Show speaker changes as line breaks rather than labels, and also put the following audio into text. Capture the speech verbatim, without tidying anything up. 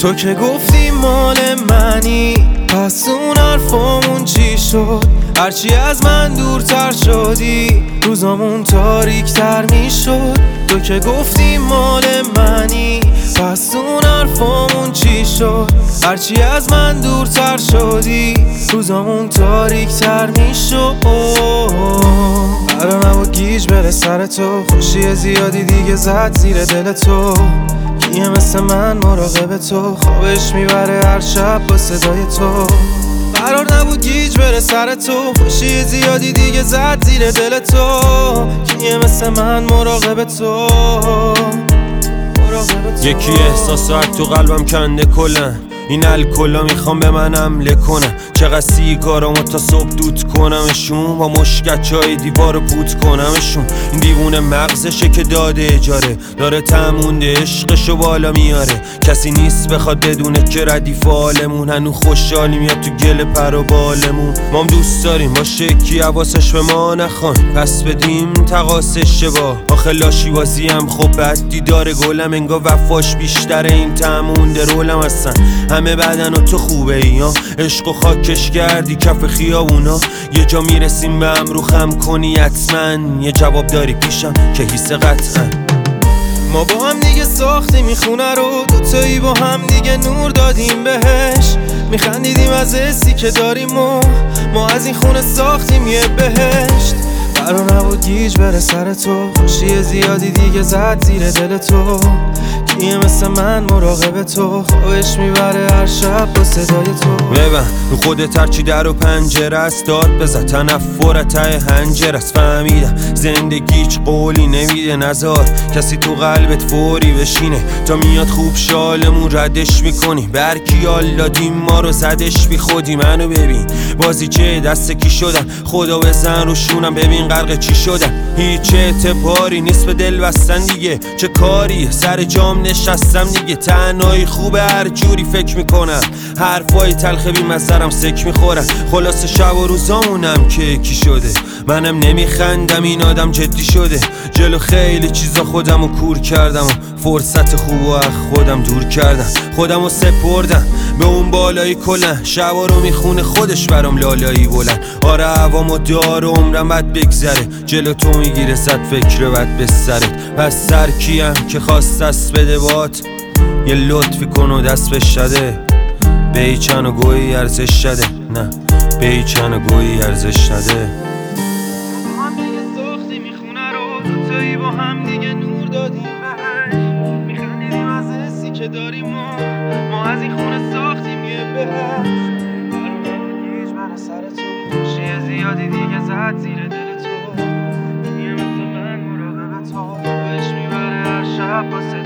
تو که گفتی مال منی، پس اون حرفامون چی شد؟ هرچی از من دورتر شدی روزامون تاریک تر می شد. تو که گفتی مال منی، پس اون حرفامون چی شد؟ هرچی از من دورتر شدی روزامون تاریک تر می شد. قرار نبود گیج بره سر تو، خوشی زیادی دیگه زد زیر دل تو. کیه مثل من مراقب تو، خوابش میبره هر شب با صدای تو. قرار نبود گیج بره سر تو، خوشی زیادی دیگه زد زیر دل تو. کیه مثل من مراقب تو.
یکی احساسات تو قلبم کنده کلن، این الکلا میخوام به من حمله کنن. چقدر سیگارامو تا صبح دود کنمشون، با مشکچای دیوارو پوت کنمشون. این دیوونه مغزشه که داده اجاره، داره تمونده عشقشو بالا میاره. کسی نیست بخواد بدونه که ردیف حالمون، هنو خوشحالی میاد تو گل پر و بالمون. مام دوست داریم باشه کی حواسش به ما نخوان، پس بدیم تقاس اشتباه. آخه لاشی بازی هم خب بد دیدار گلم، انگار وفاش بیشتره این تمونده رولم هستن. همه بدن و تو خوبه ای ها، عشق و خاکش کردی کف خیابونا. یه جا میرسیم به هم رو خم کنی حتما، یه جواب داری پیشم که حیث قطعا.
ما با هم دیگه ساختیم این خونه رو، دوتایی با هم دیگه نور دادیم بهش. میخندیدیم از حسی که داریم و ما از این خونه ساختیم یه بهشت. قرار نبود گیج بره سر تو، خوشی زیادی دیگه زد زیر دل تو. کیه مثل من مراقب تو، خوابش میبره هر شب با صدای تو.
ببن رو خودت هرچی در و پنجره است، داد بزن تنفر ته هنجر است. فهمیدم زندگی هیچ قولی نمیده، نزار کسی تو قلبت فوری بشینه. تا میاد خوب شالمون ردش میکنی، برکی آلادیم ما رو زدش بی خودی. منو ببین بازی چه دست کی شدن، خدا بزن رو شونم ببین غرق چی شدن. هیچ اعتباری نیست به دل بستن دیگه، چه کاری سر جام نشستم دیگه. تنهایی خوبه هر جوری فکر میکنم، حرفای تلخ بی مزرم سک میخورم. خلاص شب و روزامونم که یکی شده، منم نمیخندم این آدم جدی شده. جلو خیلی چیزا خودمو کور کردم و فرصت خوبو از خودم دور کردم. خودمو سپردم به اون بالایی کلن، شبا رو میخونه خودش برام لالایی بلند. آره هوامو دار و عمرم بد بگذره، جلو تو میگیره صد فکر بد به سرت. پس سر کیم که خواست دست بده بات، یه لطفی کن و دست بشده. به ایچن و گویی ارزش شده، نه به ایچن و گویی ارزش نده.
با هم دیگه ساختیم این خونه رو، دوتایی با هم دیگه نور دادیم بهش. میخندیدیم از حسی که داریم و ما از این خونه ساختیم یه بهشت. قرار نبود گیج بره سر تو، خوشی زیادی دیگه زد زیر دل تو. کیه مثل من مراقب تو، خوابش میبره هر شب با